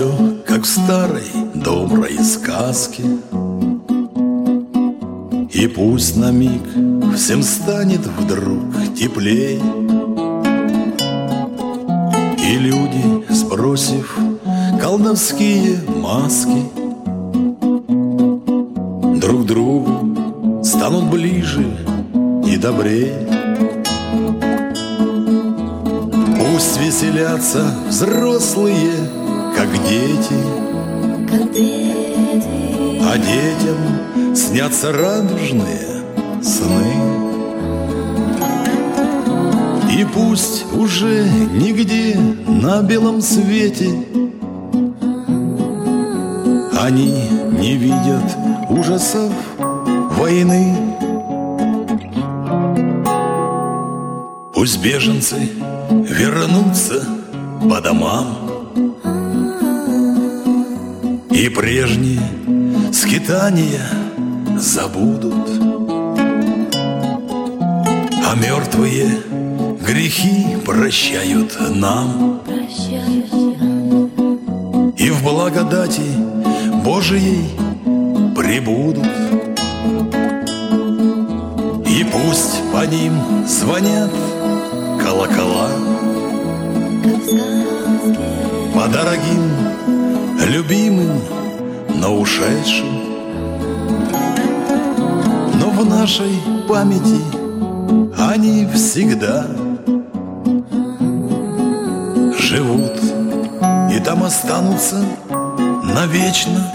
все, как в старой доброй сказке. И пусть на миг всем станет вдруг теплей, и люди, сбросив колдовские маски, друг другу станут ближе и добрее. Пусть веселятся взрослые, как дети, а детям снятся радужные сны. И пусть уже нигде на белом свете они не видят ужасов войны. Пусть беженцы вернутся по домам, и прежние скитания забудут, а мертвые грехи прощают нам, и в благодати Божией пребудут. И пусть по ним звонят колокола, по дорогим, любимым, но ушедшим. Но в нашей памяти они всегда живут, и там останутся навечно.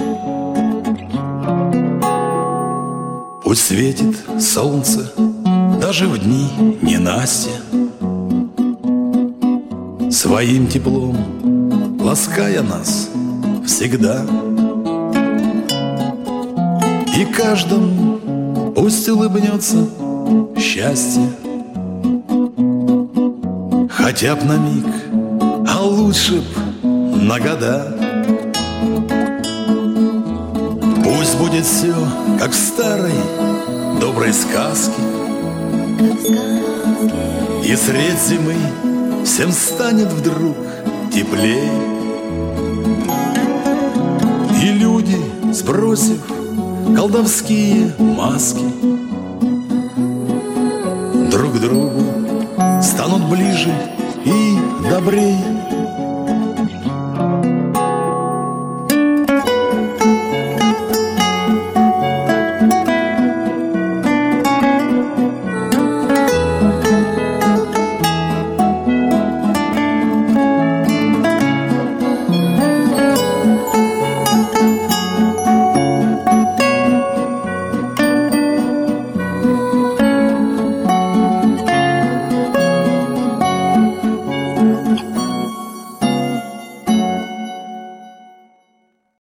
Пусть светит солнце даже в дни ненастья, своим теплом лаская нас всегда. И каждому пусть улыбнется счастье, хотя б на миг, а лучше б на года. Пусть будет все, как в старой доброй сказке, и средь зимы всем станет вдруг теплей, и люди, сбросив колдовские маски, друг другу станут ближе и добрей.